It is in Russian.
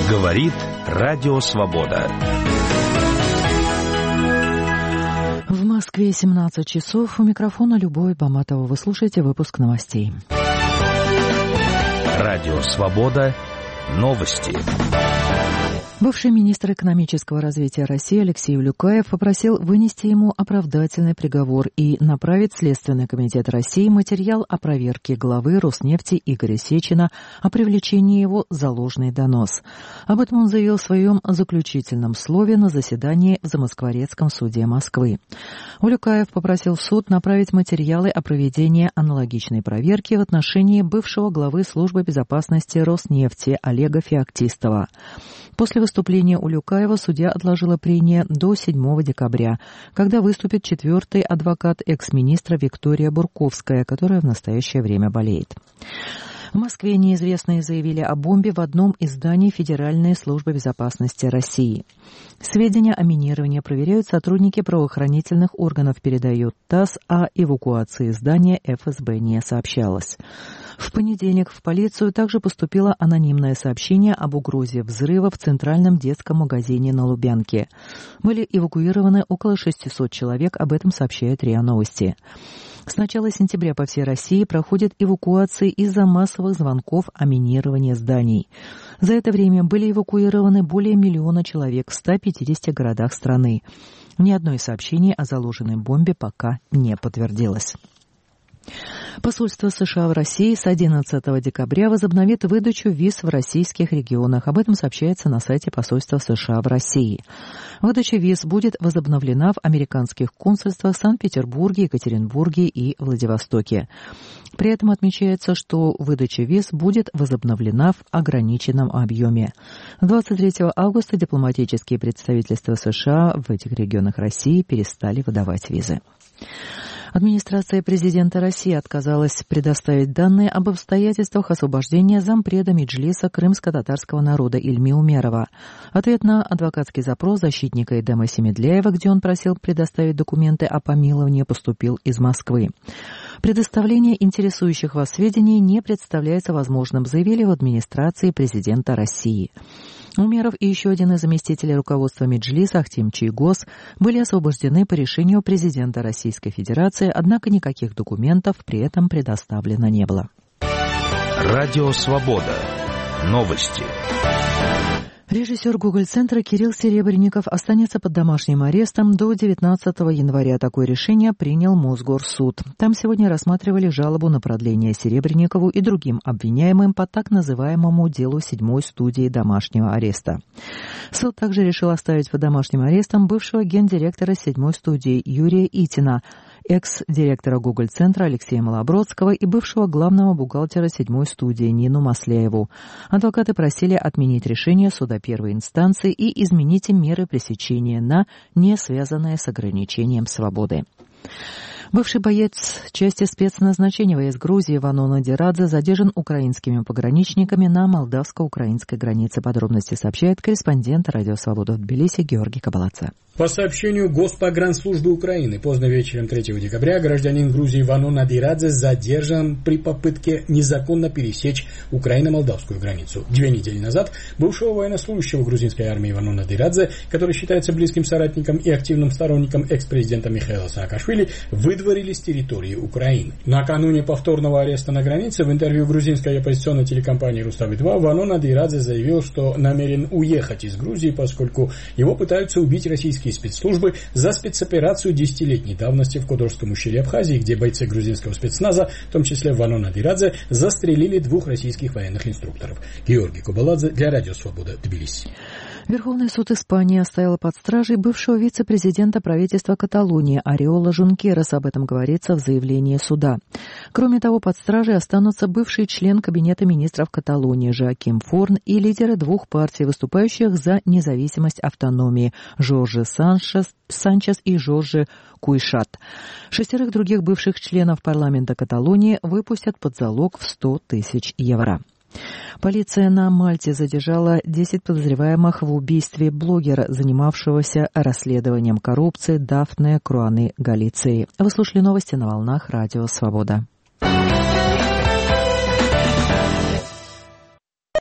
Говорит Радио Свобода. В Москве 17 часов. У микрофона Любовь Баматова. Вы слушаете выпуск новостей. Радио Свобода. Новости. Бывший министр экономического развития России Алексей Улюкаев попросил вынести ему оправдательный приговор и направить в Следственный комитет России материал о проверке главы Роснефти Игоря Сечина о привлечении его за ложный донос. Об этом он заявил в своем заключительном слове на заседании в Замоскворецком суде Москвы. Улюкаев попросил суд направить материалы о проведении аналогичной проверки в отношении бывшего главы службы безопасности Роснефти Олега Феоктистова. После выступления Улюкаева судья отложила прение до 7 декабря, когда выступит четвертый адвокат экс-министра Виктория Бурковская, которая в настоящее время болеет. В Москве неизвестные заявили о бомбе в одном из зданий Федеральной службы безопасности России. Сведения о минировании проверяют сотрудники правоохранительных органов, передает ТАСС, о эвакуации здания ФСБ не сообщалось. В понедельник в полицию также поступило анонимное сообщение об угрозе взрыва в Центральном детском магазине на Лубянке. Были эвакуированы около 600 человек, об этом сообщает РИА Новости. С начала сентября по всей России проходят эвакуации из-за массовых звонков о минировании зданий. За это время были эвакуированы более 1 миллиона человек в 150 городах страны. Ни одно из сообщений о заложенной бомбе пока не подтвердилось. Посольство США в России с 11 декабря возобновит выдачу виз в российских регионах. Об этом сообщается на сайте посольства США в России. Выдача виз будет возобновлена в американских консульствах в Санкт-Петербурге, Екатеринбурге и Владивостоке. При этом отмечается, что выдача виз будет возобновлена в ограниченном объеме. 23 августа дипломатические представительства США в этих регионах России перестали выдавать визы. Администрация президента России отказалась предоставить данные об обстоятельствах освобождения зампреда Меджлиса крымско-татарского народа Ильми Умерова. Ответ на адвокатский запрос защитника Эдема Семедляева, где он просил предоставить документы о помиловании, поступил из Москвы. Предоставление интересующих вас сведений не представляется возможным, заявили в администрации президента России. Умеров и еще один из заместителей руководства Меджлиса Ахтем Чийгоз были освобождены по решению президента Российской Федерации, однако никаких документов при этом предоставлено не было. Радио Свобода. Новости. Режиссер Гоголь-центра Кирилл Серебренников останется под домашним арестом до 19 января. Такое решение принял Мосгорсуд. Там сегодня рассматривали жалобу на продление Серебренникову и другим обвиняемым по так называемому делу 7-й студии домашнего ареста. Суд также решил оставить под домашним арестом бывшего гендиректора 7-й студии Юрия Итина, экс-директора Гоголь-центра Алексея Малобродского и бывшего главного бухгалтера 7-й студии Нину Масляеву. Адвокаты просили отменить решение суда первой инстанции и изменить меры пресечения на не связанные с ограничением свободы. Бывший боец части спецназначения ВС Грузии Вано Надирадзе задержан украинскими пограничниками на молдавско-украинской границе. Подробности сообщает корреспондент Радио Свобода в Тбилиси Георгий Кабалаца. По сообщению Госпогранслужбы Украины, поздно вечером 3 декабря гражданин Грузии Вано Надирадзе задержан при попытке незаконно пересечь Украино-молдавскую границу. 2 недели назад бывшего военнослужащего грузинской армии Вано Надирадзе, который считается близким соратником и активным сторонником экс-президента Михаила Саакашвили, выдворили с территории Украины. Накануне повторного ареста на границе в интервью грузинской оппозиционной телекомпании «Рустави-2» Вано Надирадзе заявил, что намерен уехать из Грузии, поскольку его пытаются убить российские спецслужбы за спецоперацию 10-летней давности в Кодорском ущелье Абхазии, где бойцы грузинского спецназа, в том числе Вано Надирадзе, застрелили 2 российских военных инструкторов. Георгий Кабаладзе для Радио Свобода, Тбилиси. Верховный суд Испании оставил под стражей бывшего вице-президента правительства Каталонии Ориола Жункераса. Об этом говорится в заявлении суда. Кроме того, под стражей останутся бывший член Кабинета министров Каталонии Жоаким Форн и лидеры 2 партий, выступающих за независимость автономии Жорже Санчес и Жорже Куйшат. 6 других бывших членов парламента Каталонии выпустят под залог в 100 000 евро. Полиция на Мальте задержала 10 подозреваемых в убийстве блогера, занимавшегося расследованием коррупции Дафне Круаны Галиции. Вы слушали новости на волнах Радио Свобода.